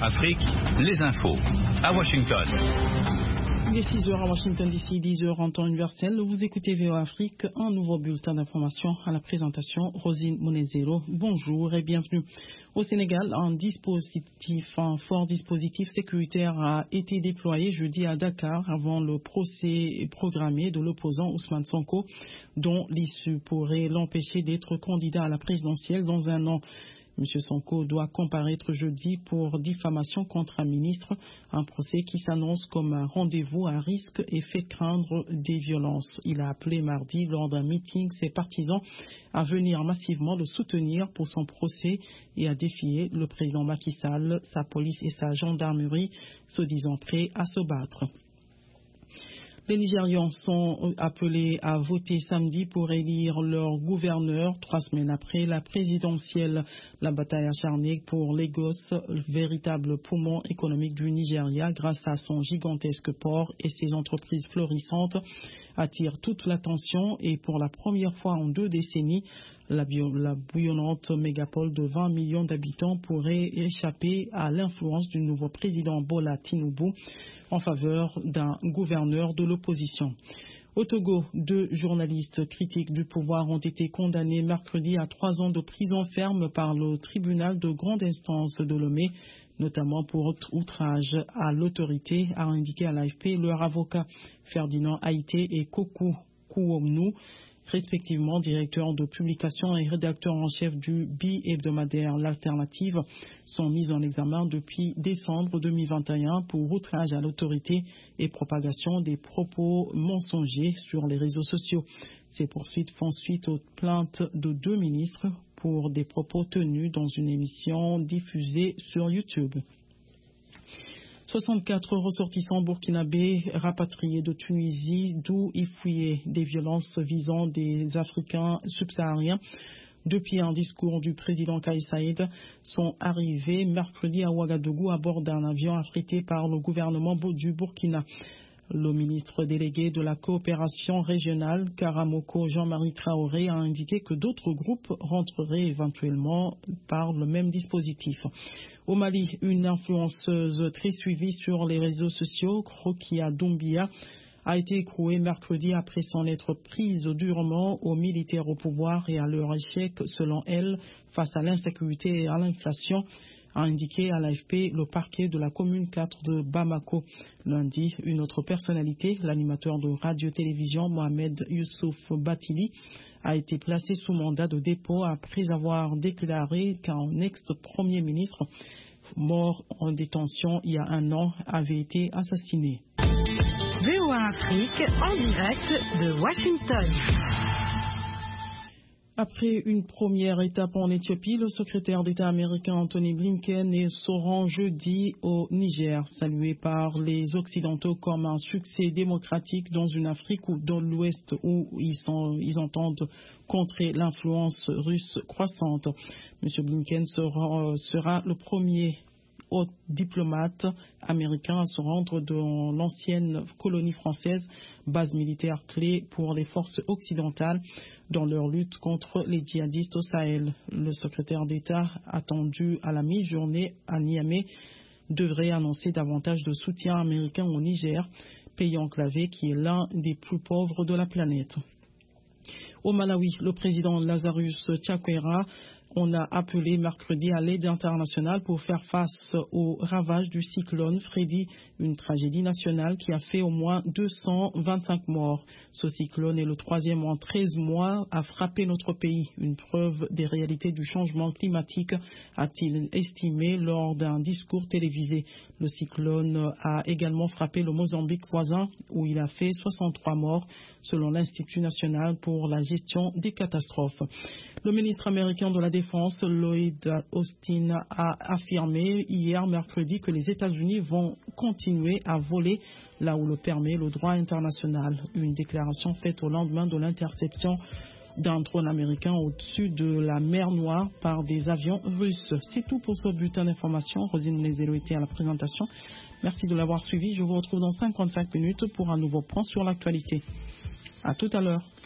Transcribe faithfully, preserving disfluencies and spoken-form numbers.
Afrique, les infos. À Washington. Il est six heures à Washington D C, dix heures en temps universel. Vous écoutez V O A Afrique, un nouveau bulletin d'information à la présentation. Rosine Monezero, bonjour et bienvenue. Au Sénégal, un dispositif, un fort dispositif sécuritaire a été déployé jeudi à Dakar avant le procès programmé de l'opposant Ousmane Sonko, dont l'issue pourrait l'empêcher d'être candidat à la présidentielle dans un an. M. Sonko doit comparaître jeudi pour diffamation contre un ministre, un procès qui s'annonce comme un rendez-vous à risque et fait craindre des violences. Il a appelé mardi lors d'un meeting ses partisans à venir massivement le soutenir pour son procès et à défier le président Macky Sall, sa police et sa gendarmerie, se disant prêts à se battre. Les Nigérians sont appelés à voter samedi pour élire leur gouverneur, trois semaines après la présidentielle. La bataille acharnée pour Lagos, le véritable poumon économique du Nigeria, grâce à son gigantesque port et ses entreprises florissantes, attire toute l'attention et pour la première fois en deux décennies, La, bio, la bouillonnante mégapole de vingt millions d'habitants pourrait échapper à l'influence du nouveau président Bola Tinubu en faveur d'un gouverneur de l'opposition. Au Togo, deux journalistes critiques du pouvoir ont été condamnés mercredi à trois ans de prison ferme par le tribunal de grande instance de Lomé, notamment pour outrage à l'autorité, a indiqué à l'A F P leur avocat Ferdinand Haïté et Kokou Kouomnou, respectivement directeur de publication et rédacteur en chef du bi-hebdomadaire L'Alternative, sont mis en examen depuis décembre deux mille vingt et un pour outrage à l'autorité et propagation des propos mensongers sur les réseaux sociaux. Ces poursuites font suite aux plaintes de deux ministres pour des propos tenus dans une émission diffusée sur YouTube. soixante-quatre ressortissants burkinabés rapatriés de Tunisie, d'où ils fuyaient des violences visant des Africains subsahariens. Depuis un discours du président Kais Saied, sont arrivés mercredi à Ouagadougou à bord d'un avion affrété par le gouvernement du Burkina. Le ministre délégué de la coopération régionale, Karamoko Jean-Marie Traoré, a indiqué que d'autres groupes rentreraient éventuellement par le même dispositif. Au Mali, une influenceuse très suivie sur les réseaux sociaux, Rokia Doumbia, a été écrouée mercredi après s'en être prise durement aux militaires au pouvoir et à leur échec, selon elle, face à l'insécurité et à l'inflation, a indiqué à l'A F P le parquet de la commune quatre de Bamako. Lundi, une autre personnalité, l'animateur de radio-télévision Mohamed Youssouf Batili, a été placé sous mandat de dépôt après avoir déclaré qu'un ex-premier ministre mort en détention il y a un an avait été assassiné. V O A Afrique en direct de Washington. Après une première étape en Éthiopie, le secrétaire d'État américain Anthony Blinken se rend jeudi au Niger, salué par les Occidentaux comme un succès démocratique dans une Afrique ou dans l'Ouest où ils, sont, ils entendent contrer l'influence russe croissante. M. Blinken sera, sera le premier haut diplomate américain à se rendre dans l'ancienne colonie française, base militaire clé pour les forces occidentales dans leur lutte contre les djihadistes au Sahel. Le secrétaire d'État, attendu à la mi-journée à Niamey, devrait annoncer davantage de soutien américain au Niger, pays enclavé qui est l'un des plus pauvres de la planète. Au Malawi, le président Lazarus Chakwera on a appelé mercredi à l'aide internationale pour faire face aux ravages du cyclone Freddy, une tragédie nationale qui a fait au moins deux cent vingt-cinq morts. Ce cyclone est le troisième en treize mois à frapper notre pays, une preuve des réalités du changement climatique, a-t-il estimé lors d'un discours télévisé. Le cyclone a également frappé le Mozambique voisin où il a fait soixante-trois morts, selon l'Institut national pour la gestion des catastrophes. Le ministre américain de la Défense, Lloyd Austin, a affirmé hier mercredi que les États-Unis vont continuer à voler là où le permet le droit international. Une déclaration faite au lendemain de l'interception d'un drone américain au-dessus de la mer Noire par des avions russes. C'est tout pour ce bulletin d'information. Rosine Lézélo était à la présentation. Merci de l'avoir suivi. Je vous retrouve dans cinquante-cinq minutes pour un nouveau point sur l'actualité. À tout à l'heure.